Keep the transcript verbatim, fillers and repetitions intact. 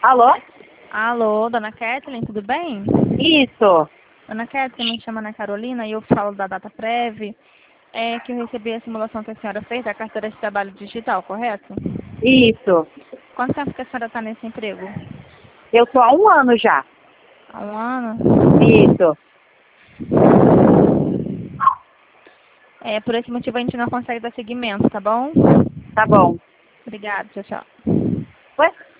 Alô? Alô, dona Kathleen, tudo bem? Isso. Dona Kathleen, me chama Ana Carolina e eu falo da data prévia. É que eu recebi a simulação que a senhora fez da carteira de trabalho digital, correto? Isso. Quanto tempo que a senhora está nesse emprego? Eu tô há um ano já. Há um ano? Isso. É, por esse motivo a gente não consegue dar seguimento, tá bom? Tá bom. Obrigada, tchau, tchau. Ué?